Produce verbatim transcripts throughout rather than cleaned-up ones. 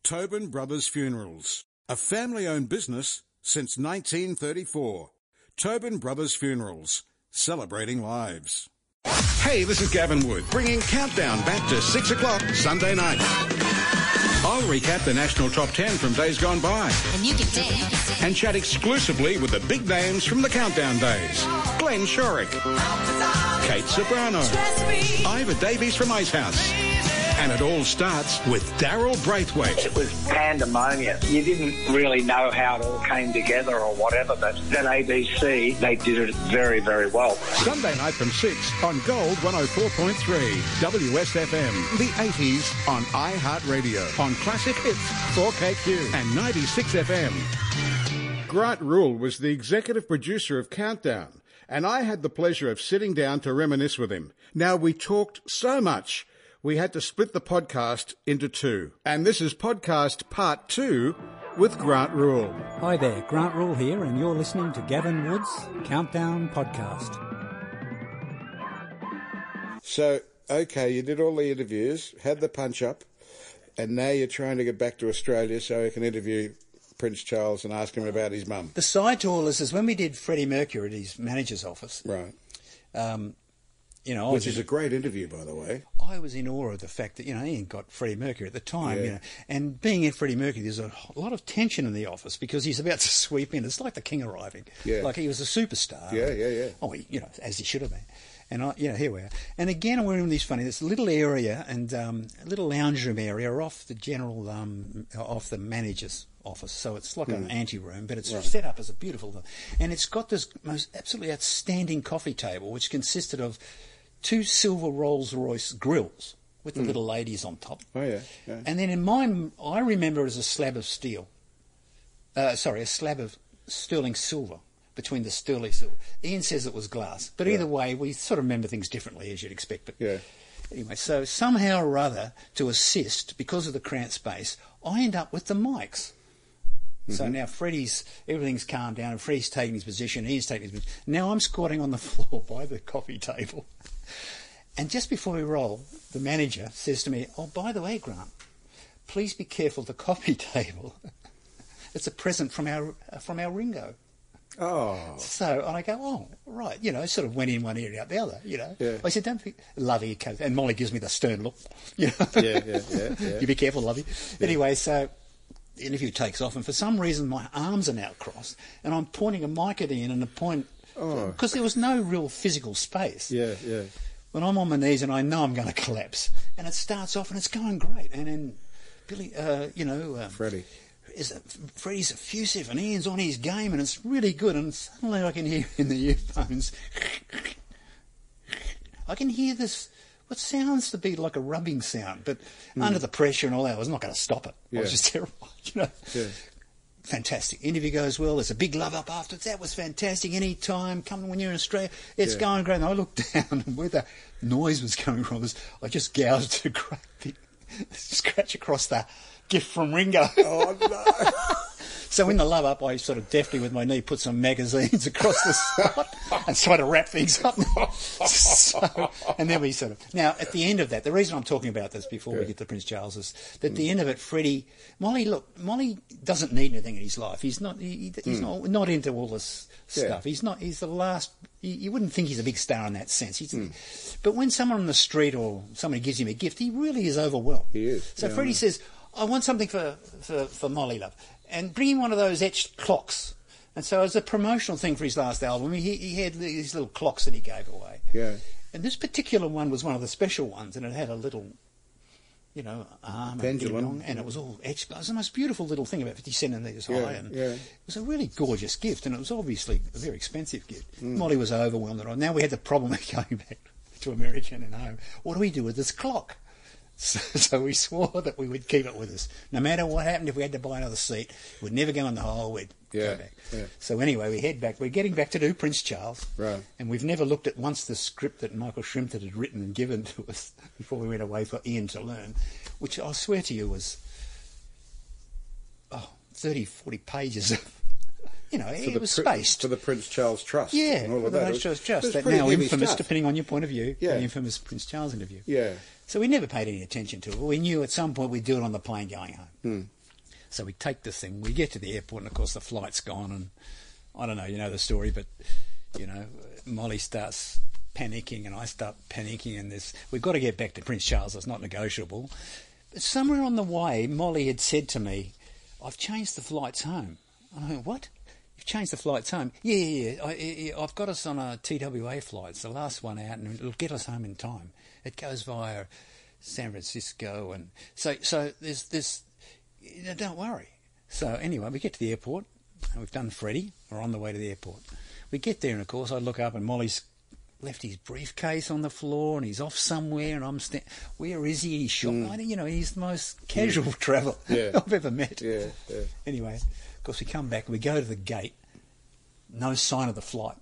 Tobin Brothers Funerals, a family-owned business since nineteen thirty-four. Tobin Brothers Funerals, celebrating lives. Hey, this is Gavin Wood, bringing Countdown back to six o'clock Sunday night. I'll recap the national top ten from days gone by. And you can dance. And chat exclusively with the big names from the Countdown days. Glenn Shorrock, Kate Sobrano, Ivor Davies from Icehouse. And it all starts with Daryl Braithwaite. It was pandemonium. You didn't really know how it all came together or whatever, but at A B C, they did it very, very well. Sunday night from six on Gold one oh four point three, W S F M. The eighties on iHeartRadio. On Classic Hits, four K Q and ninety-six F M. Grant Rule was the executive producer of Countdown, and I had the pleasure of sitting down to reminisce with him. Now, we talked so much, we had to split the podcast into two. And this is podcast part two with Grant Rule. Hi there, Grant Rule here, and you're listening to Gavin Wood's Countdown Podcast. So, okay, you did all the interviews, had the punch-up, and now you're trying to get back to Australia so you can interview Prince Charles and ask him about his mum. The side to all this is when we did Freddie Mercury at his manager's office. Right. Um, you know, I Which was is in, a great interview, by the way. I was in awe of the fact that, you know, he got Freddie Mercury at the time, Yeah. you know, and being in Freddie Mercury, there's a lot of tension in the office because he's about to sweep in. It's like the king arriving. Yeah. Like he was a superstar. Yeah, yeah, yeah. Oh, he, you know, as he should have been. And, I, you know, here we are. And again, we're in this funny, this little area and um, a little lounge room area off the general, um, off the manager's office. So it's like mm. an ante-room, but it's right. set up as a beautiful, and it's got this most absolutely outstanding coffee table, which consisted of two silver Rolls-Royce grills with the mm. little ladies on top. Oh, yeah, yeah. And then in mine, I remember it as a slab of steel. Uh, sorry, a slab of sterling silver. Between the sterling silver. Ian says it was glass. But yeah. either way, we sort of remember things differently, as you'd expect. But yeah. anyway, so somehow or other, to assist, because of the cramped space, I end up with the mics. Mm-hmm. So now Freddie's, everything's calmed down, and Freddie's taking his position, Ian's taking his position. Now I'm squatting on the floor by the coffee table. And just before we roll, the manager says to me, oh, by the way, Grant, please be careful of the coffee table. It's a present from our uh, from our Ringo. Oh. So and I go, oh, right. You know, sort of went in one ear and out the other, you know. Yeah. I said, don't be... Lovey, and Molly gives me the stern look. You know? Yeah, yeah, yeah, yeah. You be careful, Lovey. Yeah. Anyway, so the interview takes off, and for some reason my arms are now crossed, and I'm pointing a mic at Ian and a point... Oh. Because there was no real physical space. Yeah, yeah. When I'm on my knees and I know I'm going to collapse, and it starts off and it's going great. And then Billy, uh, you know... Um, Freddie. Is that Freddie's effusive and Ian's on his game and it's really good, and suddenly I can hear in the earphones I can hear this what sounds to be like a rubbing sound, but mm. under the pressure and all that I was not going to stop it. Yeah. I was just terrified, you know. Yeah. Fantastic. Interview goes well. There's a big love up afterwards. That was fantastic. Any time, come when you're in Australia, it's yeah. going great. And I looked down and where the noise was coming from was I just gouged a great big scratch across the gift from Ringo. Oh, no. So in the love up, I sort of deftly with my knee put some magazines across the spot and tried to wrap things up. So, and then we sort of... Now, at the end of that, the reason I'm talking about this before yeah. we get to Prince Charles is that at the end of it, Freddie... Molly, look, Molly doesn't need anything in his life. He's not he, he's mm. not, not into all this stuff. Yeah. He's not... He's the last... You, you wouldn't think he's a big star in that sense. He's, mm. But when someone on the street or somebody gives him a gift, he really is overwhelmed. He is. So yeah, Freddie says, I want something for, for, for Molly, love. And bring him one of those etched clocks. And so as a promotional thing for his last album, he, he had these little clocks that he gave away. Yeah. And this particular one was one of the special ones, and it had a little, you know, arm pendulum, and, and it was all etched. It was the most beautiful little thing, about fifty centimetres high. Yeah, and yeah. It was a really gorgeous gift, and it was obviously a very expensive gift. Mm. Molly was overwhelmed. And now we had the problem of going back to America and home. What do we do with this clock? So, so we swore that we would keep it with us. No matter what happened, if we had to buy another seat, we'd never go in the hole, we'd yeah, go back. Yeah. So anyway, we head back. We're getting back to do Prince Charles. Right. And we've never looked at once the script that Michael Shrimpton had written and given to us before we went away for Ian to learn, which I swear to you was, oh, thirty, forty pages of... You know, it was spaced. For the Prince Charles Trust. Yeah, and all of the that. Prince Charles Trust. That now infamous, stuff. depending on your point of view, yeah. the infamous Prince Charles interview. Yeah. So we never paid any attention to it. We knew at some point we'd do it on the plane going home. Hmm. So we take this thing, we get to the airport, and of course the flight's gone, and I don't know, you know the story, but, you know, Molly starts panicking, and I start panicking, and this, we've got to get back to Prince Charles, it's not negotiable. But somewhere on the way, Molly had said to me, I've changed the flights home. And I went, what? You've changed the flights home? Yeah, yeah, yeah. I, I, I've got us on a T W A flight. It's the last one out, and it'll get us home in time. It goes via San Francisco, and so so there's this. You know, don't worry. So anyway, we get to the airport, and we've done Freddie. We're on the way to the airport. We get there, and of course, I look up, and Molly's left his briefcase on the floor, and he's off somewhere, and I'm sta- where is he? He's shot. Mm. I, you know, he's the most casual mm. traveller yeah. I've ever met. Yeah, yeah. Anyway, of course, we come back, we go to the gate. No sign of the flight.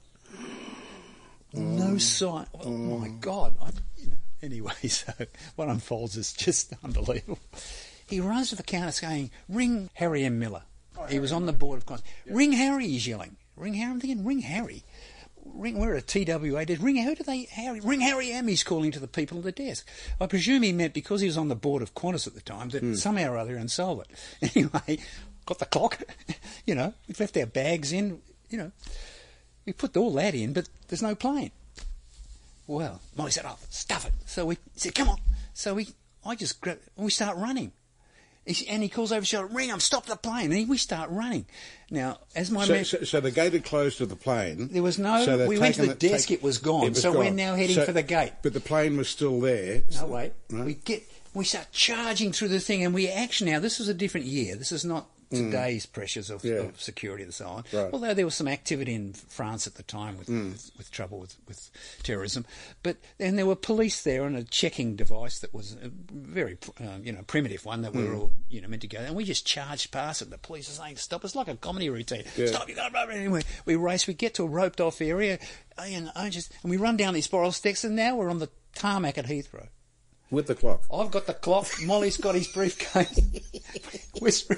Mm. No sign. Oh mm. my God! I, you know, anyway, so what unfolds is just unbelievable. He runs to the counter saying, "Ring Harry M. Miller." Oh, he Harry was on the board of consul. Yeah. Ring Harry, he's yelling. Ring Harry. I'm thinking, ring Harry. Ring, we're at a T W A. Ring, who do they, Harry? Ring Harry M. He's calling to the people at the desk. I presume he meant because he was on the board of Qantas at the time that mm. somehow or other insolvent. Anyway, got the clock. You know, we've left our bags in. You know, we put all that in, but there's no plane. Well, Molly said, "Oh, stuff it." So we said, "Come on." So we, I just grab, we start running. And he calls over the shoulder, "Ring him, stop the plane." And we start running. Now, as my so, man... So, so the gate had closed to the plane. There was no... So we went to the it, desk, take, it was gone. It was so gone. we're now heading so, for the gate. But the plane was still there. No, wait. Right? We get... We start charging through the thing, and we actually... Now, this was a different year. This is not today's mm. pressures of, yeah. of security and so on. Right. Although there was some activity in France at the time with, mm. with, with trouble with, with terrorism. But then there were police there and a checking device that was a very, uh, you know, primitive one that mm. we were all, you know, meant to go. And we just charged past it. The police are saying, "Stop." It's like a comedy routine. Yeah. "Stop, you got to..." Anyway, we race. We get to a roped off area, and, I just, and we run down these spiral stairs, and now we're on the tarmac at Heathrow. With the clock. I've got the clock. Molly's got his briefcase. Whispering.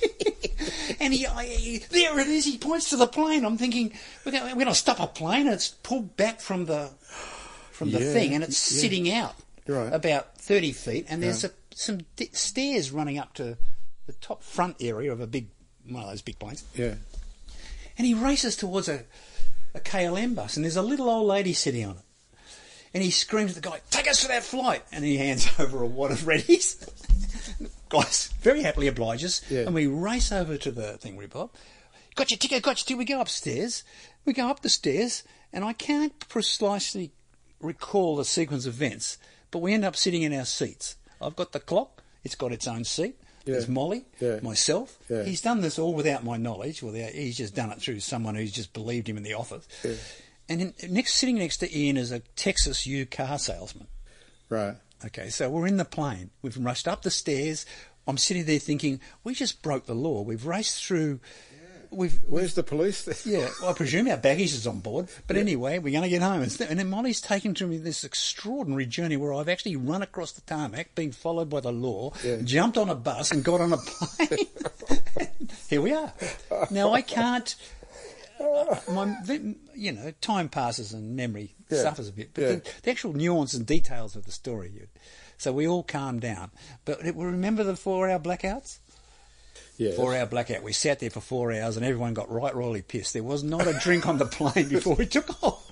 And he, I, he, there it is. He points to the plane. I'm thinking, we're going, we're going to stop a plane. It's pulled back from the from the yeah, thing, and it's yeah. sitting out right. about thirty feet. And there's right. a, some d- stairs running up to the top front area of a big one of those big planes. Yeah. And he races towards a, a K L M bus, and there's a little old lady sitting on it. And he screams at the guy, "Take us to that flight!" And he hands over a wad of Reddies. Guys very happily obliges. Yeah. And we race over to the thing, Bob. "Got your ticket, got your ticket." We go upstairs. We go up the stairs, and I can't precisely recall the sequence of events, but we end up sitting in our seats. I've got the clock. It's got its own seat. Yeah. There's Molly, yeah. myself. Yeah. He's done this all without my knowledge. Without, he's just done it through someone who's just believed him in the office. Yeah. And in, next, sitting next to Ian is a Texas U car salesman. Right. Okay, so we're in the plane. We've rushed up the stairs. I'm sitting there thinking, we just broke the law. We've raced through... We've, Where's the police there? Yeah, well, I presume our baggage is on board. But yeah. anyway, we're going to get home. And then Molly's taken to me this extraordinary journey where I've actually run across the tarmac, being followed by the law, yeah. jumped on a bus and got on a plane. Here we are. Now, I can't... Uh, my, you know, time passes and memory yeah. suffers a bit, but yeah. the, the actual nuance and details of the story. So we all calmed down. But remember the four-hour blackouts? Yes. Four-hour blackout. We sat there for four hours and everyone got right royally pissed. There was not a drink on the plane before we took off.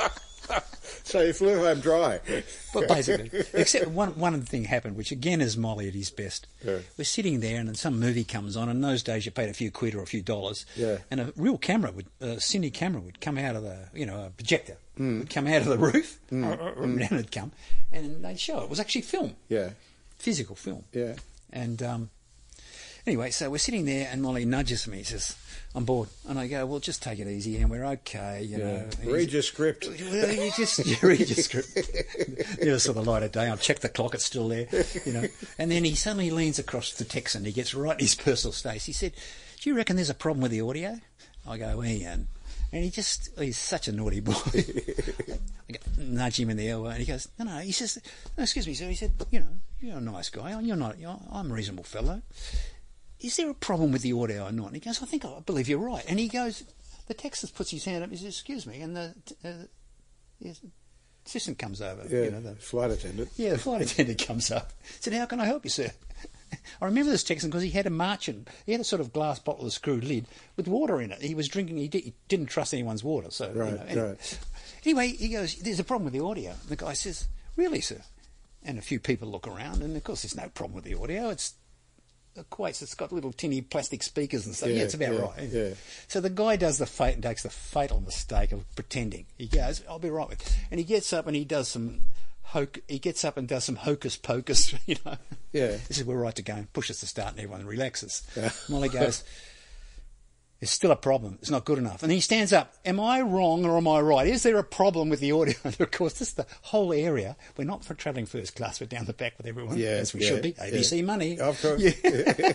So you flew home dry. But basically, except one one thing happened, which again is Molly at his best. Yeah. We're sitting there, and then some movie comes on. In those days, you paid a few quid or a few dollars, yeah. and a real camera would, a cine camera would come out of the, you know, a projector mm. would come out of the roof, mm. and mm. it'd come, and they'd show it. It was actually film, yeah, physical film, yeah. And um, anyway, so we're sitting there, and Molly nudges me. He says, "I'm bored," and I go, "Well, just take it easy, and we're okay, you yeah. know." Read your script. Well, you just you read your script. Never saw the light of day. I'll check the clock; it's still there, you know. And then he suddenly leans across to the Texan. He gets right in his personal space. He said, "Do you reckon there's a problem with the audio?" I go, "Ian," and he just—he's such a naughty boy. I go, nudge him in the elbow, and he goes, "No, no." He says, "No, excuse me, sir." He said, "You know, you're a nice guy. You're not. You're, I'm a reasonable fellow. Is there a problem with the audio or not?" And he goes, "I think I believe you're right." And he goes, the Texas puts his hand up. He says, "Excuse me," and the uh, yes, assistant comes over. Yeah, you know, the flight attendant. Yeah, the flight attendant comes up. Said, "How can I help you, sir?" I remember this Texan because he had a marchant. He had a sort of glass bottle with a screw lid with water in it. He was drinking. He, did, he didn't trust anyone's water. So Right, you know, anyway. right. Anyway, he goes, "There's a problem with the audio." And the guy says, "Really, sir?" And a few people look around, and of course, there's no problem with the audio. It's equates. It's got little tinny plastic speakers and stuff. Yeah, Yeah, it's about yeah, right. yeah. So the guy does the fate and takes the fatal mistake of pretending. He goes, "I'll be right with," and he gets up and he does some. Hoc- he gets up and does some hocus pocus, you know. Yeah. He says, "We're right to go," and pushes the start and everyone relaxes. Yeah. Molly goes, "There's still a problem. It's not good enough." And he stands up. "Am I wrong or am I right? Is there a problem with the audio?" And of course, this is the whole area. We're not for travelling first class. We're down the back with everyone, Yeah, as we yeah, should be. A B C yeah. money. Of course. Yeah.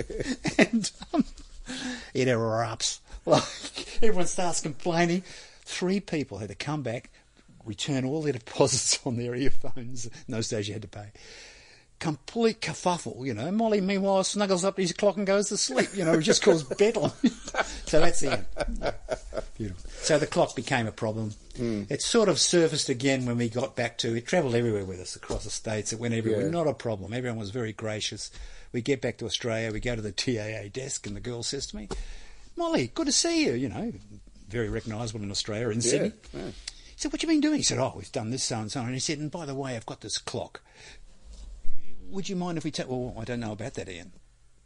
And um, it erupts. Like, everyone starts complaining. Three people had to come back, return all their deposits on their earphones. In those days you had to pay. Complete kerfuffle, you know. Molly, meanwhile, snuggles up to his clock and goes to sleep, you know. It just caused bedlam. So that's the end. Beautiful. So the clock became a problem. Mm. It sort of surfaced again when we got back to it. Travelled everywhere with us across the states. It went everywhere. Yeah. Not a problem. Everyone was very gracious. We get back to Australia. We go to the T A A desk, and the girl says to me, "Molly, good to see you." You know, very recognisable in Australia, in Sydney. Yeah. He said, "What you been doing?" He said, "Oh, we've done this, so and so." And he said, "And by the way, I've got this clock. Would you mind if we take..." "Well, I don't know about that, Ian.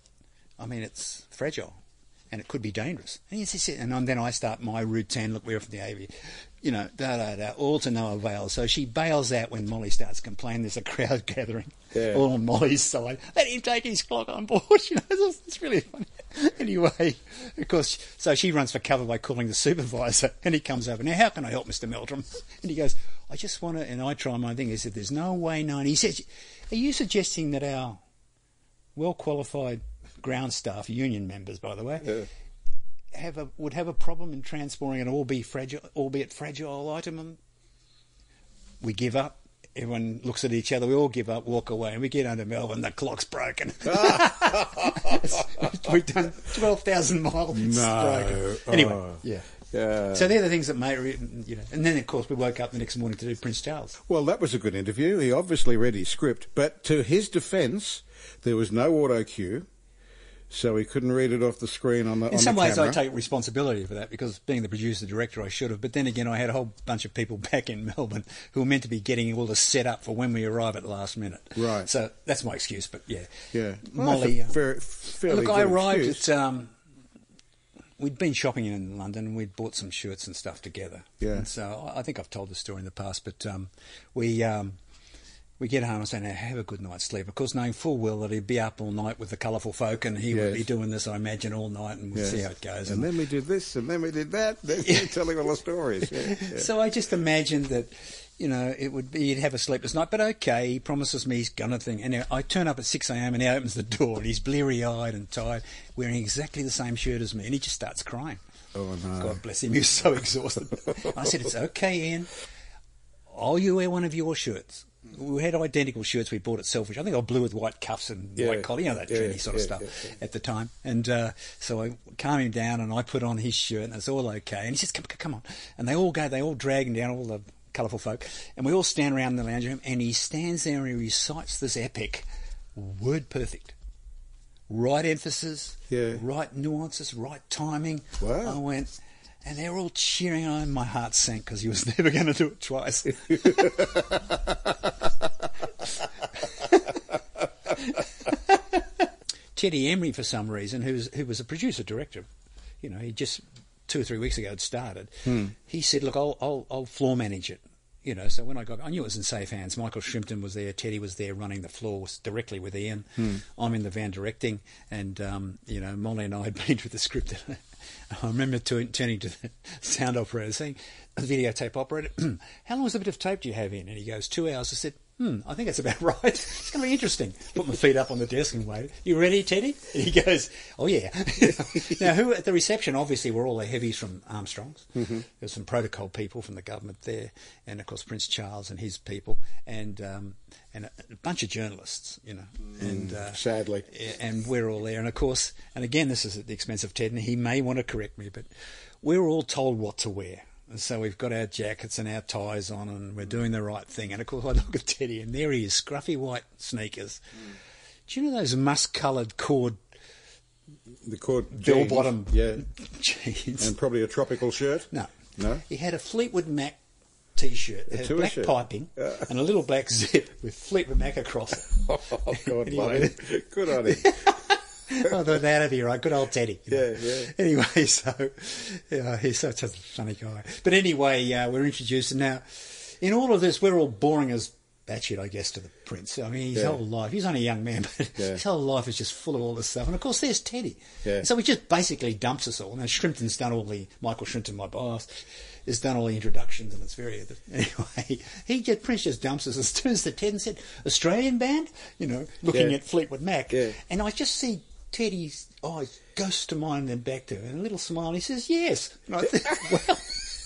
I mean, it's fragile and it could be dangerous." And, he said, and then I start my routine. Look, we're from the A V, you know, da da da, all to no avail. So she bails out when Molly starts complaining. There's a crowd gathering, Yeah. all on Molly's side. Let him take his clock on board. You know, it's, it's really funny. Anyway, of course, so she runs for cover by calling the supervisor, and he comes over. "Now, how can I help, Mister Meldrum?" And he goes, "I just want to," and I try my thing. He said, "There's no way known." He says, "Are you suggesting that our well-qualified ground staff, union members, by the way, Yeah. have a would have a problem in transporting an albeit fragile, albeit fragile item?" And we give up. Everyone looks at each other. We all give up, walk away, and we get under Melbourne. The clock's broken. We've done twelve thousand miles. It's No. broken. Anyway, Oh. yeah. Yeah. So they're the things that made, you know. And then, of course, we woke up the next morning to do Prince Charles. Well, that was a good interview. He obviously read his script, but to his defence, there was no auto cue, so he couldn't read it off the screen on the. In on some the ways, camera. I take responsibility for that because being the producer director, I should have. But then again, I had a whole bunch of people back in Melbourne who were meant to be getting all the set up for when we arrive at the last minute. Right. So that's my excuse. But yeah, Yeah, well, Molly. that's a uh, fair, fairly Look, I good arrived excuse. at. Um, we'd been shopping in London and we'd bought some shirts and stuff together. Yeah. And so I I think I've told the story in the past, but um, we um, we get home and say, "Now have a good night's sleep." Of course, knowing full well that he'd be up all night with the colourful folk and he would Yes. be doing this, I imagine, all night, and we'll Yes. see how it goes. And then we did this, and then we did that. Then we're telling all the stories. Yeah, yeah. So I just imagined that, you know, it would be, he'd have a sleepless night, but okay, he promises me he's gonna thing. And I turn up at six a.m. and he opens the door and he's bleary-eyed and tired, wearing exactly the same shirt as me, and he just starts crying. Oh no! God bless him, he was so exhausted. I said, "It's okay, Ian. I'll you wear one of your shirts." We had identical shirts we bought at Selfish. I think I blue with white cuffs and Yeah. white collar, you know, that Yeah, trendy sort of yeah, stuff yeah, yeah. at the time. And uh, so I calm him down and I put on his shirt and it's all okay. And he says, come, come on. And they all go, they all drag him down, all the colourful folk. And we all stand around in the lounge room and he stands there and he recites this epic, word perfect. Right emphasis, Yeah. right nuances, right timing. Wow. I went... And they were all cheering on him. My heart sank because he was never going to do it twice. Teddy Emery, for some reason, who was, who was a producer-director, you know, he just two or three weeks ago had started, Hmm. he said, look, I'll, I'll, I'll floor manage it. You know, so when I got, I knew it was in safe hands. Michael Shrimpton was there, Teddy was there running the floors directly with Ian. Hmm. I'm in the van directing, and, um, you know, Molly and I had been through the script. I remember t- turning to the sound operator saying, the videotape operator, how long was the bit of tape do you have in? And he goes, two hours. I said, hmm, I think that's about right. It's going to be interesting. Put my feet up on the desk and wait. You ready, Teddy? And he goes, oh, yeah. Now, who at the reception, obviously, were all the heavies from Armstrong's. Mm-hmm. There's some protocol people from the government there, and, of course, Prince Charles and his people, and um, and a, a bunch of journalists, you know. And uh, Sadly. and we're all there. And, of course, and again, this is at the expense of Ted, and he may want to correct me, but we're all told what to wear. And so we've got our jackets and our ties on and we're doing the right thing. And, of course, I look at Teddy and there he is, scruffy white sneakers, mm. Do you know those musk-coloured cord The cord bell-bottom yeah, jeans? and probably a tropical shirt. No. No? He had a Fleetwood Mac T-shirt. It A had tour black shirt. piping Uh. and a little black zip with Fleetwood Mac across it. Oh, God, Anyway. love him. Good on him. I thought that'd be right. Good old Teddy. you know. Yeah, yeah. Anyway, so yeah, he's such a funny guy. But anyway, uh, we're introduced, and now in all of this, we're all boring as batshit, I guess, to the Prince. I mean, his Yeah. whole life, he's only a young man, but Yeah. his whole life is just full of all this stuff. And of course, there's Teddy. Yeah. So he just basically dumps us all. Now, Shrimpton's done all the, Michael Shrimpton, my boss, has done all the introductions, and it's very, anyway, he just, Prince just dumps us as soon as the Ted said, Australian band, you know, looking Yeah. at Fleetwood Mac. Yeah. And I just see Teddy's eyes ghosts to mine and then back to her, and a little smile, and he says, yes. And I think, well,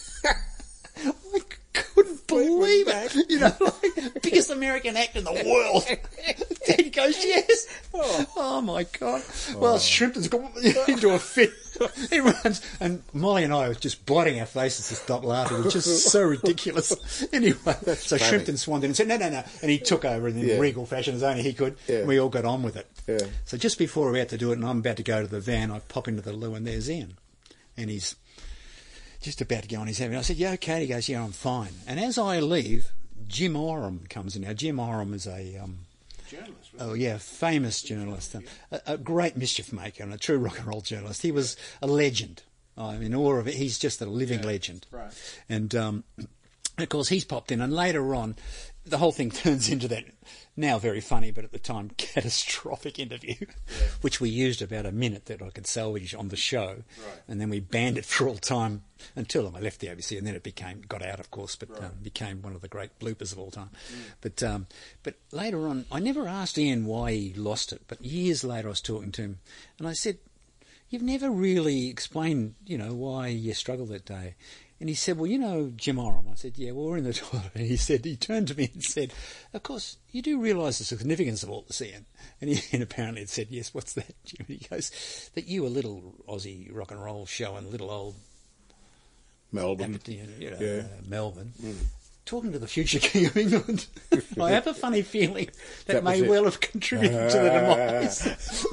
I couldn't believe it. You know, like, biggest American act in the world. Teddy goes, yes. Oh, oh my God. Well, Shrimpton's gone into a fit. He runs, and Molly and I were just blotting our faces to stop laughing. It was just so ridiculous. Anyway, so funny. Shrimpton swaned in and said, no, no, no. And he took over in Yeah. regal fashion as only he could. Yeah. And we all got on with it. Yeah. So just before we're about to do it, and I'm about to go to the van, I pop into the loo, and there's Ian. And he's just about to go on his head. I said, yeah, okay. He goes, yeah, I'm fine. And as I leave, Jim Oram comes in. Now, Jim Oram is a... Um, Journalist, Oh yeah, famous journalist, um, a, a great mischief maker and a true rock and roll journalist. He was a legend. I'm in awe of it. He's just a living Yeah, legend. right. And um, of course he's popped in, and later on, the whole thing turns into that now very funny, but at the time catastrophic interview, yeah. which we used about a minute that I could salvage on the show, Right. and then we banned it for all time until I left the A B C, and then it became got out, of course, but Right. um, became one of the great bloopers of all time. Mm. But um, but later on, I never asked Ian why he lost it, but years later I was talking to him, and I said, "You've never really explained, you know, why you struggled that day." And he said, well, you know Jim Oram. I said, yeah, well, we're in the toilet. And he said, he turned to me and said, of course, you do realise the significance of all this, Ian. And, he, and apparently had said, yes, what's that, Jim? And he goes, that you, a little Aussie rock and roll show in little old Melbourne. Aberdeen, you know, Yeah. uh, Melbourne, Mm. talking to the future King of England. I have a funny feeling that, That was may it. well have contributed to the demise.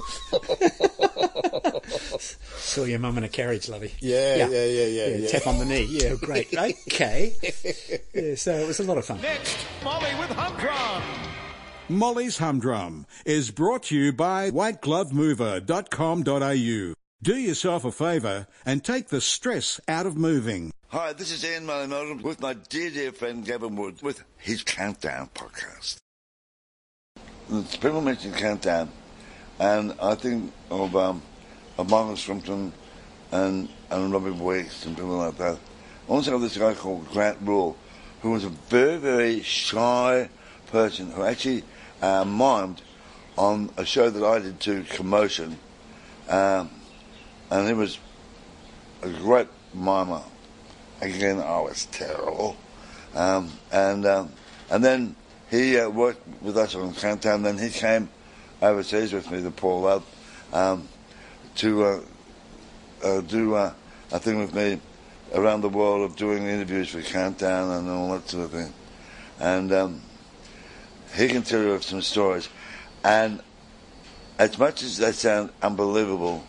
Saw your mum in a carriage, lovey. Yeah, yeah, yeah, yeah, yeah. Tap on the knee. Yeah, great. Okay. Yeah, so it was a lot of fun. Next, Molly with Humdrum. Molly's Humdrum is brought to you by white glove mover dot com dot a u. Do yourself a favour and take the stress out of moving. Hi, this is Ian Mullen with my dear, dear friend Gavin Wood with his Countdown podcast. People mention Countdown, and I think of um, of Michael Shrimpton and, and Robin Weeks and people like that. Also this guy called Grant Rule, who was a very, very shy person who actually uh, mimed on a show that I did too, Commotion, um, and he was a great mimer. Again, I was terrible. Um, and um, and then he uh, worked with us on Countdown. Then he came overseas with me to Paul Rudd um, to uh, uh, do uh, a thing with me around the world of doing interviews for Countdown and all that sort of thing. And um, he can tell you some stories. And as much as they sound unbelievable,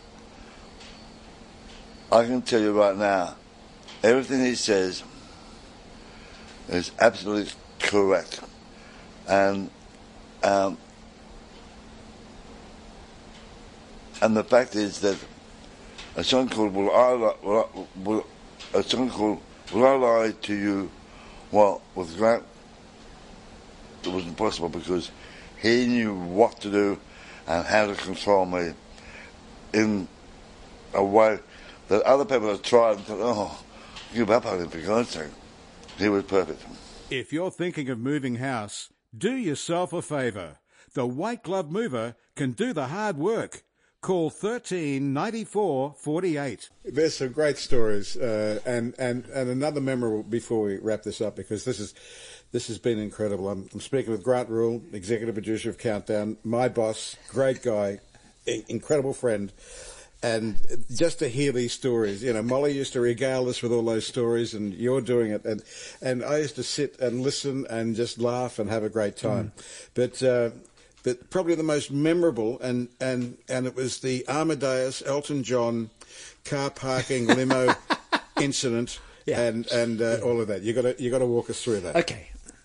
I can tell you right now, everything he says is absolutely correct. And um, and the fact is that a song called Will I Lie, will I, will, a song called Will I Lie to You, well, with Grant, it was impossible because he knew what to do and how to control me in a way that other people have tried and thought, oh, give up on him for God's sake. He was perfect. If you're thinking of moving house, do yourself a favour. The White Glove Mover can do the hard work. Call thirteen ninety-four forty-eight. There's some great stories, uh, and, and, and another memorable before we wrap this up, because this is this has been incredible. I'm, I'm speaking with Grant Rule, executive producer of Countdown, my boss, great guy, i- incredible friend. And just to hear these stories, you know, Molly used to regale us with all those stories, and you're doing it, and and I used to sit and listen and just laugh and have a great time. Mm. But uh, but probably the most memorable, and, and, and it was the Amadeus Elton John car parking limo incident, Yeah. and and uh, all of that. You got to you got to walk us through that. Okay.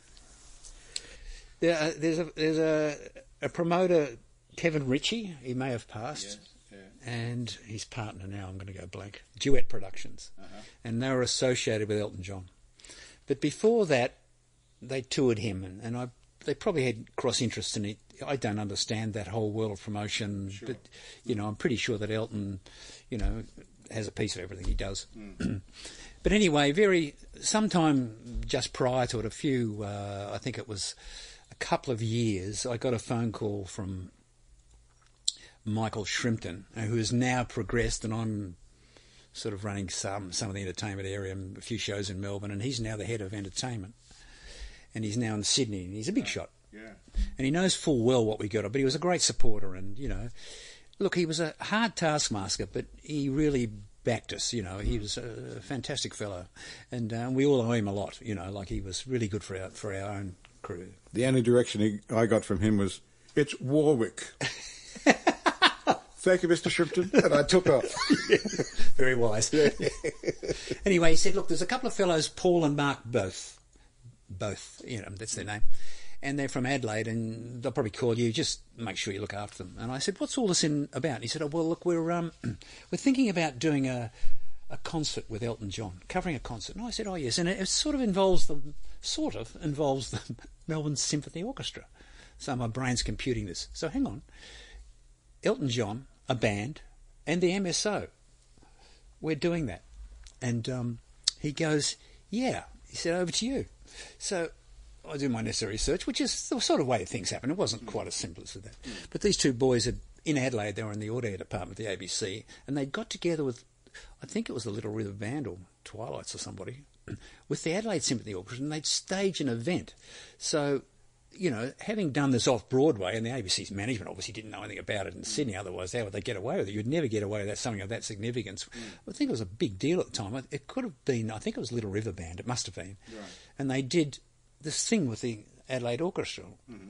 There, uh, there's a there's a, a promoter, Kevin Ritchie. He may have passed, Yes, yeah. and his partner now. I'm going to go blank. Duet Productions, uh-huh. And they were associated with Elton John. But before that, they toured him, and, and I they probably had cross interests in it. I don't understand that whole world of promotion, sure. But you know, I'm pretty sure that Elton, you know, has a piece of everything he does. Mm. But anyway, very sometime just prior to it, a few, uh, I think it was a couple of years, I got a phone call from Michael Shrimpton, who has now progressed, and I'm sort of running some some of the entertainment area, and a few shows in Melbourne, and he's now the head of entertainment, and he's now in Sydney, and he's a big shot. Yeah. And he knows full well what we got, but he was a great supporter, and you know, look, he was a hard taskmaster, but he really backed us, you know. He was a fantastic fellow, and uh, we all owe him a lot, you know. Like, he was really good for our for our own crew. The only direction he, I got from him was, "It's Warwick." Thank you, Mister Shrimpton, and I took off. Yeah, very wise. Anyway, he said, "Look, there's a couple of fellows, Paul and Mark both, both, you know, that's their name, and they're from Adelaide, and they'll probably call you. Just make sure you look after them." And I said, "What's all this in about?" And he said, "Oh, well, look, we're um, we're thinking about doing a a concert with Elton John, covering a concert." And I said, "Oh, yes," and it, it sort of involves the sort of involves the Melbourne Symphony Orchestra. So my brain's computing this. So hang on, Elton John, a band, and the M S O. We're doing that. And um, he goes, "Yeah." He said, "Over to you." So I do my necessary research, which is the sort of way things happen. It wasn't quite as simple as that. Mm. But these two boys had, in Adelaide, they were in the audio department of the A B C, and they got together with, I think it was the Little River Band or Twilights or somebody, with the Adelaide Symphony Orchestra, and they'd stage an event. So, you know, having done this off-Broadway, and the A B C's management obviously didn't know anything about it in Sydney, otherwise how would they get away with it? You'd never get away with that, something of that significance. Mm. I think it was a big deal at the time. It could have been, I think it was Little River Band, it must have been. Right. And they did this thing with the Adelaide Orchestra. Mm-hmm.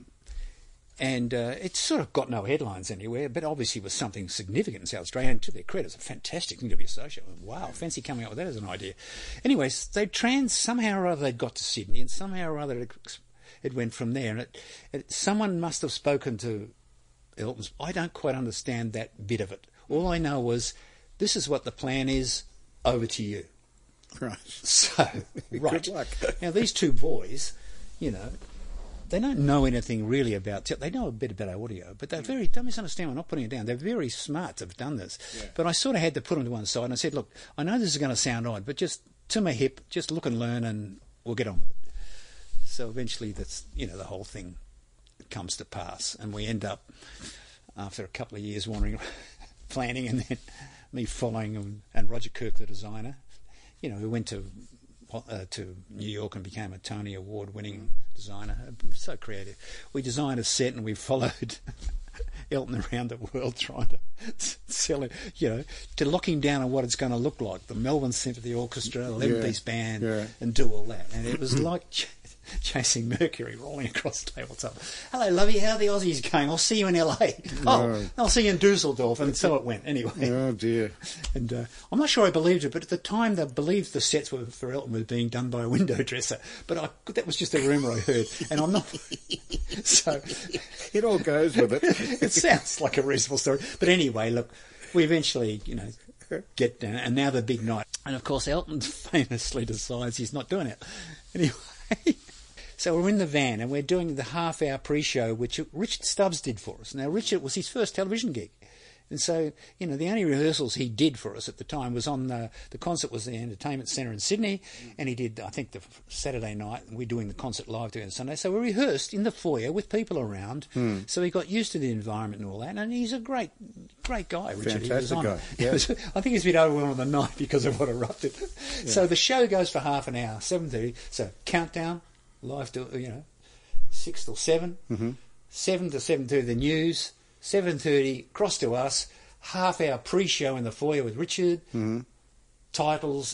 And uh, it sort of got no headlines anywhere, but obviously was something significant in South Australia, and to their credit, it's a fantastic thing to be associated with. Wow, fancy coming up with that as an idea. Anyways, they trans, somehow or other they'd got to Sydney, and somehow or other it, it went from there. And it, it, someone must have spoken to Elton's. I don't quite understand that bit of it. All I know was, this is what the plan is, over to you. Right. So, right. Good luck. Now, these two boys, you know, they don't know anything really about... Te- they know a bit about audio, but they're very... Don't misunderstand, I'm not putting it down. They're very smart to have done this. Yeah. But I sort of had to put them to one side, and I said, look, I know this is going to sound odd, but just to my hip, just look and learn, and we'll get on with it. So eventually, that's, you know, the whole thing comes to pass, and we end up, after a couple of years wandering, planning, and then me following, and, and Roger Kirk, the designer, you know, who went to uh, to New York and became a Tony Award-winning designer. So creative. We designed a set, and we followed Elton around the world trying to sell it, you know, to lock him down on what it's going to look like. The Melbourne Symphony Orchestra, eleven-piece yeah. band, yeah. and do all that. And it was like ch- chasing Mercury, rolling across the tabletop. "Hello, lovey, how are the Aussies going? I'll see you in L A. Oh, no. I'll see you in Dusseldorf." And so it went, anyway. Oh, dear. And uh, I'm not sure I believed it, but at the time they believed the sets were for Elton were being done by a window dresser. But I, that was just a rumour I heard, and I'm not... So it all goes with it. It sounds like a reasonable story. But anyway, look, we eventually, you know, get down, and now the big night. And, of course, Elton famously decides he's not doing it. Anyway... So we're in the van, and we're doing the half-hour pre-show, which Richard Stubbs did for us. Now, Richard was his first television gig. And so, you know, the only rehearsals he did for us at the time was on the, the concert was the Entertainment Centre in Sydney, and he did, I think, the Saturday night, and we're doing the concert live during the Sunday. So we rehearsed in the foyer with people around, mm. so he got used to the environment and all that, and he's a great, great guy, Richard. Fantastic he was on, guy. Yeah. Was, I think he's been overwhelmed on the night because of what erupted. Yeah. So the show goes for half an hour, seven thirty, so countdown, live to, you know, six till seven, mm-hmm. seven to seven thirty the news, seven thirty cross to us, half hour pre-show in the foyer with Richard, mm-hmm. titles,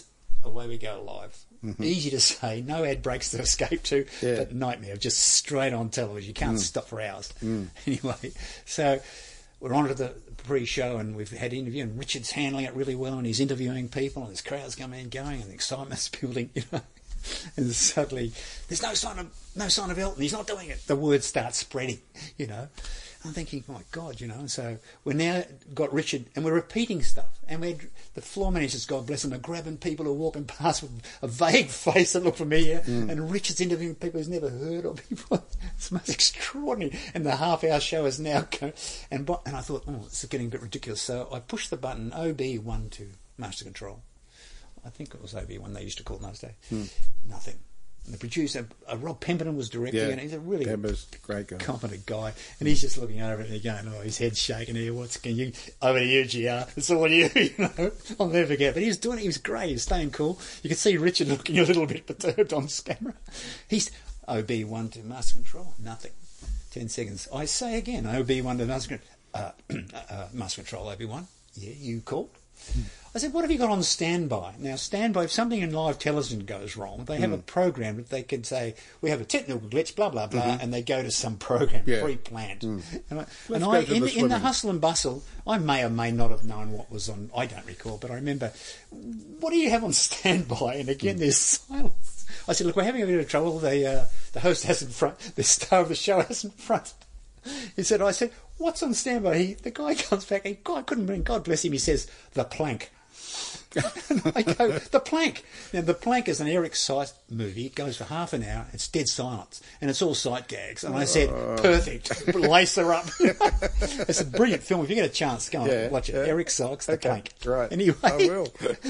away we go live. Mm-hmm. Easy to say, no ad breaks to escape to, yeah. but nightmare, just straight on television. You can't mm. stop for hours. Mm. Anyway, so we're on to the pre-show and we've had interview and Richard's handling it really well and he's interviewing people and there's crowds coming and going and the excitement's building, you know. And suddenly, there's no sign of no sign of Elton. He's not doing it. The word starts spreading, you know. I'm thinking, my God, you know. And so we're now got Richard, and we're repeating stuff. And we're the floor managers, God bless them, are grabbing people who are walking past with a vague face that look familiar. Mm. And Richard's interviewing people he's never heard of before. It's most extraordinary. And the half-hour show is now going. And and I thought, oh, this is getting a bit ridiculous. So I pushed the button O B one to Master Control. I think it was O B one they used to call it in those days. Hmm. Nothing. And the producer, uh, Rob Pemberton, was directing yeah. it. He's a really Pember's great guy. competent guy. And he's just looking over it and going, oh, his head's shaking here. What's can you over to you, G R? It's all you, you know. I'll never forget. But he was doing it. He was great. He was staying cool. You could see Richard looking a little bit perturbed on camera. He's O B one to Master Control. Nothing. Ten seconds. I say again, O B one to Master Control. Uh, uh, Master Control, O B one. Yeah, you called. I said, what have you got on standby? Now, standby, if something in live television goes wrong, they have mm. a program that they can say, we have a technical glitch, blah, blah, blah, mm-hmm. and they go to some program yeah. pre-planned. Mm. And, I, and I, in, the, in the hustle and bustle, I may or may not have known what was on, I don't recall, but I remember, what do you have on standby? And again, mm. there's silence. I said, look, we're having a bit of trouble. The, uh, the host hasn't front, the star of the show hasn't front. He said, I said, what's on standby? He, the guy comes back, and God couldn't bring, God bless him, he says, the plank. And I go, the plank. Now, the plank is an Eric Sight movie. It goes for half an hour. It's dead silence. And it's all sight gags. And I said, perfect. Lace her up. It's a brilliant film. If you get a chance, go and yeah, watch it. Yeah. Eric Sykes, The okay, Plank. Right. Anyway. I will.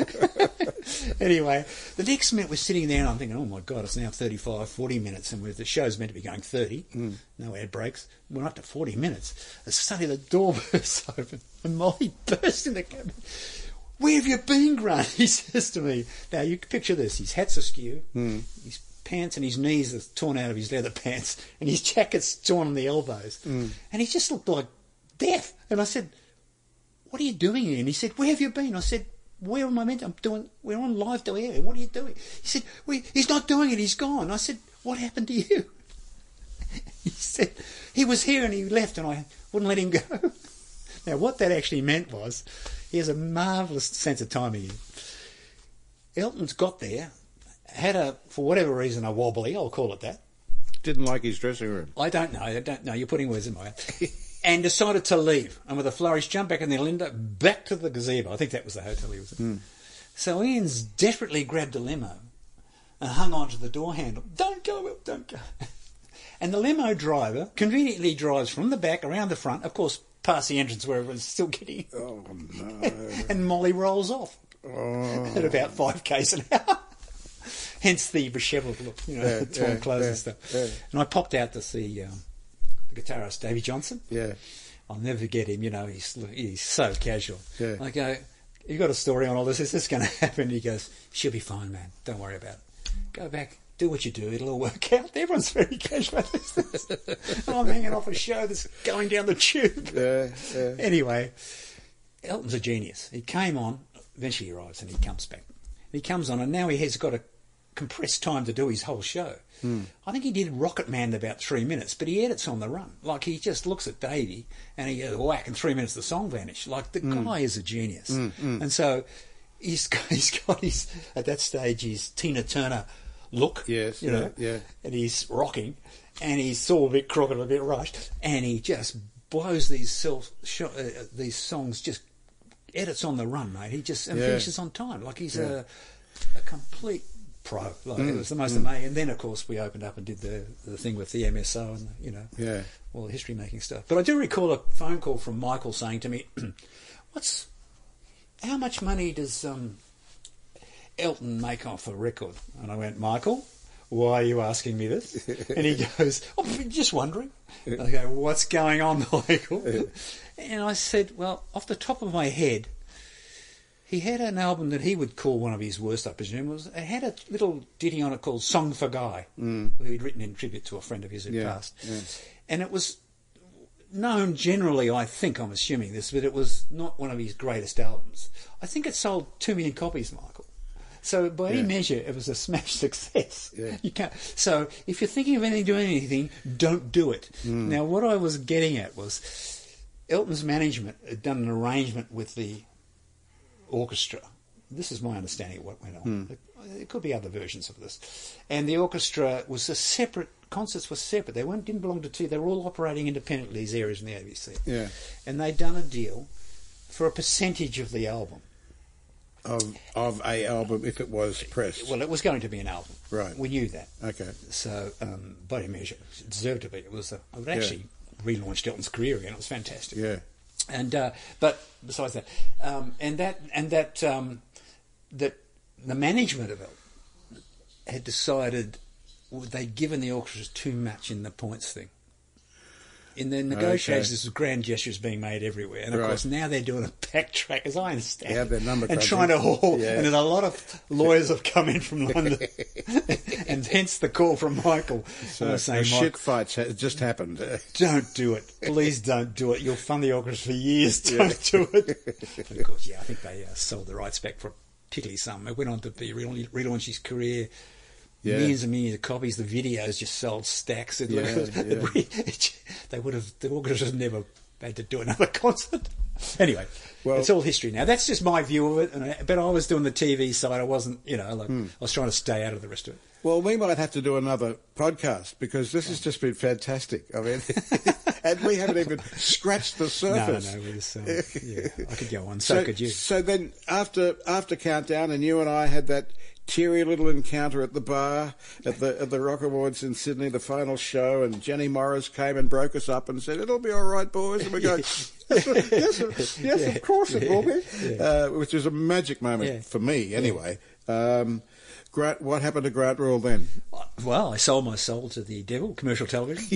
Anyway, the next minute we're sitting there and I'm thinking, oh my God, it's now thirty-five, forty minutes. And the show's meant to be going thirty. Mm. No ad breaks. We're up to forty minutes. And suddenly the door bursts open. And Molly bursts in the cabin. Where have you been, Grant? He says to me. Now, you can picture this. His hat's askew. Mm. His pants and his knees are torn out of his leather pants. And his jacket's torn on the elbows. Mm. And he just looked like death. And I said, what are you doing here? And he said, where have you been? I said, where am I meant to? I'm doing, we're on live to air. What are you doing? He said, we, he's not doing it. He's gone. I said, what happened to you? He said, he was here and he left and I wouldn't let him go. Now, what that actually meant was, he has a marvellous sense of timing. Elton's got there, had a, for whatever reason, a wobbly, I'll call it that. Didn't like his dressing room. I don't know, I don't know, you're putting words in my mouth. And decided to leave. And with a flourish, jumped back in the Linda, back to the gazebo. I think that was the hotel he was in. Mm. So Ian's desperately grabbed a limo and hung onto the door handle. Don't go, Will, don't go. And the limo driver conveniently drives from the back around the front, of course, past the entrance where everyone's still getting. Oh, no. And Molly rolls off oh. at about five k's an hour. Hence the dishevelled look, you know, yeah, torn yeah, clothes yeah, and stuff. Yeah. And I popped out to see um, the guitarist, Davy Johnson. Yeah. I'll never forget him, you know, he's he's so casual. Yeah. I go, you got a story on all this? Is this going to happen? He goes, she'll be fine, man. Don't worry about it. Go back. Do what you do, it'll all work out. Everyone's very casual about this. I'm hanging off a show that's going down the tube. Yeah, yeah. Anyway, Elton's a genius. He came on, eventually he arrives and he comes back. He comes on and now he has got a compressed time to do his whole show. Mm. I think he did Rocket Man in about three minutes, but he edits on the run. Like he just looks at Davey and he goes, whack, in three minutes the song vanished. Like the mm. guy is a genius. Mm, mm. And so he's got, he's got his, at that stage, his Tina Turner look, yes, you know, yeah, yeah. and he's rocking, and he's all a bit crooked, a bit rushed, and he just blows these self sh- uh, these songs, just edits on the run, mate. He just and yeah. finishes on time, like he's yeah. a a complete pro. Like mm, it was the most mm. amazing. And then, of course, we opened up and did the the thing with the M S O and the, you know, yeah. all the history making stuff. But I do recall a phone call from Michael saying to me, "What's how much money does um?" Elton make off a record?" And I went, "Michael, why are you asking me this?" And he goes, "Oh, just wondering." And I go, "What's going on, Michael?" And I said, well, off the top of my head, he had an album that he would call one of his worst, I presume. It, was, it had a little ditty on it called Song for Guy, mm. who he'd written in tribute to a friend of his who yeah, passed. Yeah. And it was known generally, I think, I'm assuming this, but it was not one of his greatest albums. I think it sold two million copies, Michael. So by any Yeah. measure, it was a smash success. Yeah. You can't. So if you're thinking of anything, doing anything, don't do it. Mm. Now, what I was getting at was Elton's management had done an arrangement with the orchestra. This is my understanding of what went on. Mm. It, it could be other versions of this. And the orchestra was a separate. Concerts were separate. They weren't, didn't belong to two. They were all operating independently, these areas in the A B C. Yeah. And they'd done a deal for a percentage of the album. Of of a album, if it was pressed. Well, it was going to be an album. Right. We knew that. Okay. So, um, by any measure, it deserved to be. It was. A, it actually relaunched Elton's career again. It was fantastic. Yeah. And uh, but besides that, um, and that and that um, that the management of Elton had decided they'd given the orchestras too much in the points thing. In the negotiations, Okay. grand gestures being made everywhere, and of Right. course now they're doing a backtrack, as I understand, Yeah, their number and crunching. trying to haul. Yeah. And there's a lot of lawyers have come in from London, and hence the call from Michael. So, I was saying, the Michael, shit fights ha- just happened. don't do it. Please don't do it. You'll fund the orchestra for years. Don't do it. But of course, yeah, I think they uh, sold the rights back for a piddly sum. It went on to be relaunch, relaunch his career. Yeah. Millions and millions of copies. The videos just sold stacks. It- Yeah, it- they would have. The orchestra never had to do another concert. Anyway, Well- it's all history now. That's just my view of it. And I, but I was doing the T V side. I wasn't, you know, like Hmm. I was trying to stay out of the rest of it. Well, we might have to do another podcast because this has just been fantastic. I mean, and we haven't even scratched the No, surface. no, we just, um, yeah, I could go on. So, So, could you. so then after after Countdown, and you and I had that teary little encounter at the bar at the at the Rock Awards in Sydney, the final show, and Jenny Morris came and broke us up and said, "It'll be all right, boys." And we go, "Yes, yes, yes, of course it will be," uh, which was a magic moment Yeah. for me, anyway. Um, Grant, what happened to Grant Rule then? Well, I sold my soul to the devil, commercial television.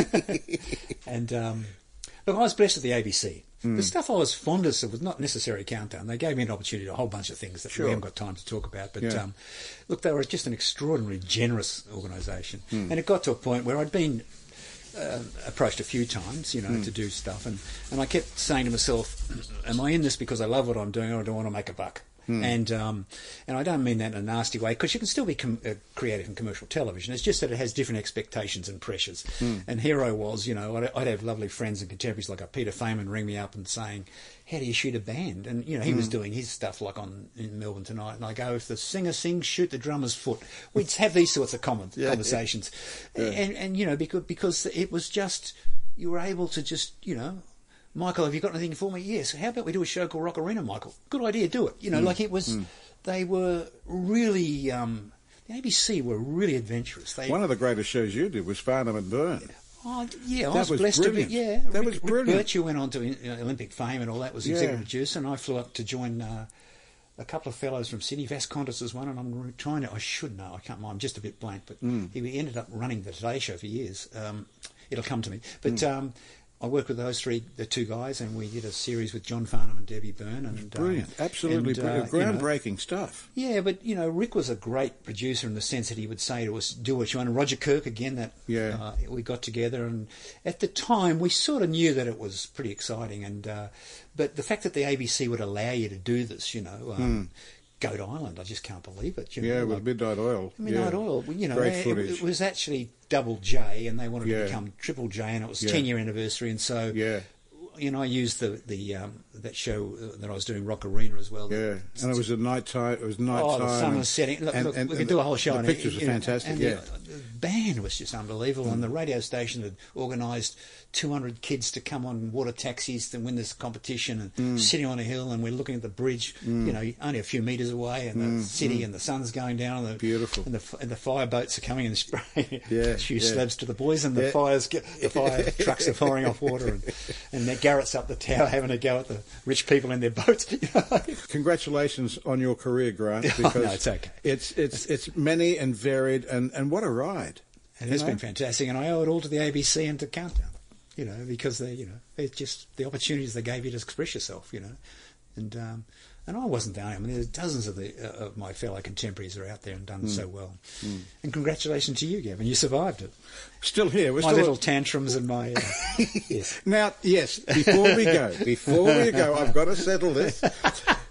and um, look, I was blessed at the A B C. Mm. The stuff I was fondest of was not necessarily Countdown. They gave me an opportunity to a whole bunch of things that Sure. we haven't got time to talk about. But Yeah. um, look, they were just an extraordinarily generous organisation. Mm. And it got to a point where I'd been uh, approached a few times, you know, Mm. to do stuff. And, and I kept saying to myself, am I in this because I love what I'm doing or do I want to make a buck? Hmm. And um, and I don't mean that in a nasty way, because you can still be com- uh, creative in commercial television. It's just that it has different expectations and pressures. Hmm. And here I was, you know, I'd, I'd have lovely friends and contemporaries like a Peter Feynman ring me up and saying, how do you shoot a band? And, you know, he was Hmm. doing his stuff like on in Melbourne Tonight. And I go, if the singer sings, shoot the drummer's foot. We'd have these sorts of common Yeah. conversations. Yeah. And, and, you know, because, because it was just, you were able to just, you know, Michael, have you got anything for me? Yes. How about we do a show called Rock Arena, Michael? Good idea, do it. You know, Mm. like it was, Mm. they were really, um, the A B C were really adventurous. They, One of the greatest shows you did was Farnham and Burn. oh, yeah, I That was, was blessed brilliant. to be, yeah. That Rick, was Rick brilliant. Birchall went on to you know, Olympic fame and all that, was Yeah. executive producer, and I flew up to join uh, a couple of fellows from Sydney. Vas Contis was one, and I'm trying to, I should know, I can't, I'm just a bit blank, but Mm. he ended up running the Today Show for years. Um, it'll come to me. But Mm. um, I worked with those three, the two guys, and we did a series with John Farnham and Debbie Byrne. And, Brilliant, uh, absolutely and, uh, brilliant. you know, Groundbreaking stuff. yeah, but you know, Rick was a great producer in the sense that he would say to us, "Do what you want." And Roger Kirk, again, that Yeah. uh, we got together, and at the time we sort of knew that it was pretty exciting. And uh, but the fact that the A B C would allow you to do this, you know, um, Goat Island, I just can't believe it. You know, Hmm. Yeah, with like- Midnight Oil. Midnight yeah. Oil, you know, Great it, footage. it was actually Double J, and they wanted Yeah. to become Triple J, and it was Yeah. ten year anniversary, and so Yeah. you know, I used the the um, that show that I was doing, Rock Arena, as well. Yeah, and it was at night time. It was night Oh, time. the sun and- was setting. Look, and- look, and- we and could do a whole show. The on pictures it, were you know, fantastic. and Yeah, the, the band was just unbelievable, and the radio station had organised two hundred kids to come on water taxis to win this competition, and Mm. sitting on a hill, and we're looking at the bridge, Mm. you know, only a few metres away, and Mm, the city, mm. and the sun's going down, and the, Beautiful. and the and the fire boats are coming and spraying Yeah, a few yeah. slabs to the boys, and the Yeah. fires get, the fire trucks are firing off water, and and the Garrett's up the tower having a go at the rich people in their boats. You know? Congratulations on your career, Grant. Oh, Because no, it's okay. It's it's it's many and varied, and, and what a ride! It You has know? been fantastic, and I owe it all to the A B C and to Countdown, you know, because they, you know, it's just the opportunities they gave you to express yourself, you know, and um, and I wasn't the only. I mean, there's dozens of the uh, of my fellow contemporaries are out there and done Mm. so well, Mm. and congratulations to you, Gavin, you survived it. Still here. We're my still little tantrums and my uh, yes. Now, yes, before we go, before we go, I've got to settle this.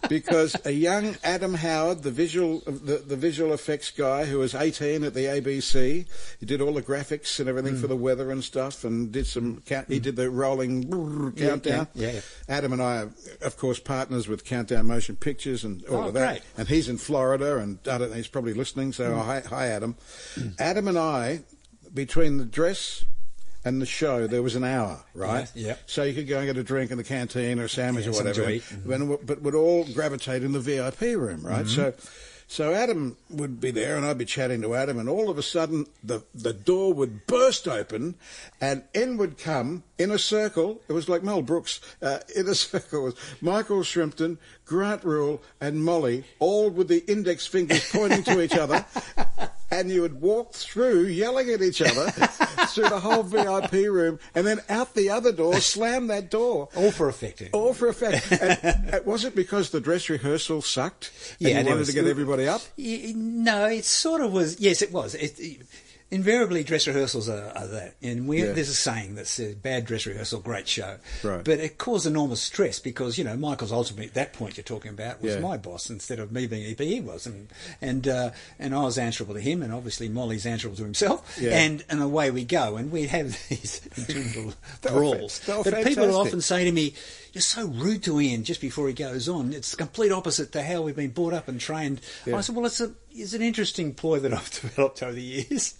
because a young Adam Howard, the visual the, the visual effects guy who was eighteen at the A B C, he did all the graphics and everything mm. for the weather and stuff, and did some count, mm. he did the rolling brrr, countdown. Yeah, yeah, yeah. Adam and I are, of course, partners with Countdown Motion Pictures and all oh, of that. Great. And he's in Florida, and I don't know, he's probably listening. So mm. hi, hi, Adam. Mm. Adam and I, between the dress and the show, there was an hour, right? Yeah. yeah. So you could go and get a drink in the canteen or a sandwich yeah, or whatever, mm-hmm. but would all gravitate in the V I P room, right? Mm-hmm. So, so Adam would be there, and I'd be chatting to Adam, and all of a sudden the the door would burst open, and in would come in a circle. It was like Mel Brooks uh, in a circle. It was Michael Shrimpton, Grant Rule, and Molly, all with the index fingers pointing to each other. And you would walk through yelling at each other through the whole V I P room, and then out the other door, slam that door. All for effect. All for effect. And was it because the dress rehearsal sucked? And yeah, you wanted was, to get everybody up? No, it sort of was. Yes, it was. It, it, invariably, dress rehearsals are, are that. And we, yeah. there's a saying that says, bad dress rehearsal, great show. Right. But it caused enormous stress because, you know, Michael's ultimately, at that point you're talking about, was yeah. my boss instead of me being E P, he was. And and uh, and I was answerable to him, and obviously Molly's answerable to himself. Yeah. And, and away we go. And we'd have these interminable brawls. But fantastic. People often say to me, you're so rude to Ian just before he goes on. It's the complete opposite to how we've been brought up and trained. Yeah. I said, well, it's, a, it's an interesting ploy that I've developed over the years.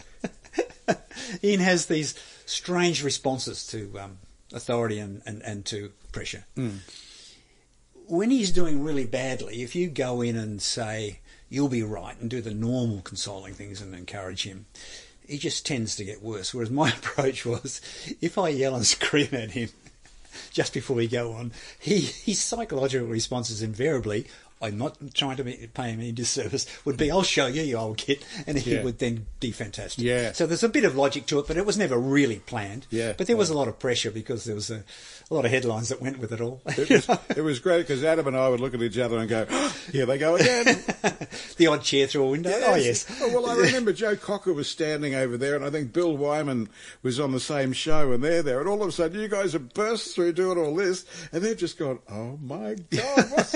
Ian has these strange responses to um, authority and, and, and to pressure. Mm. When he's doing really badly, if you go in and say, you'll be right, and do the normal consoling things and encourage him, he just tends to get worse. Whereas my approach was, if I yell and scream at him just before we go on, he, his psychological response is invariably, I'm not trying to pay him any disservice, would be, I'll show you, you old kid, and he yeah. would then be fantastic. Yeah. So there's a bit of logic to it, but it was never really planned. Yeah. But there was yeah. a lot of pressure because there was a, a lot of headlines that went with it all. It was, it was great because Adam and I would look at each other and go, oh, here they go again. The odd chair through a window. Yes. Oh, yes. Oh, well, I remember Joe Cocker was standing over there, and I think Bill Wyman was on the same show, and they're there, and all of a sudden you guys have burst through doing all this, and they've just gone, oh, my God. What's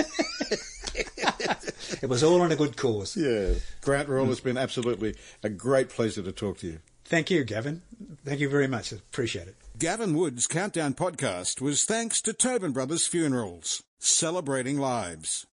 It was all in a good cause. Yeah. Grant Rule, it's been absolutely a great pleasure to talk to you. Thank you, Gavin. Thank you very much. I appreciate it. Gavin Wood's Countdown podcast was thanks to Tobin Brothers Funerals, celebrating lives.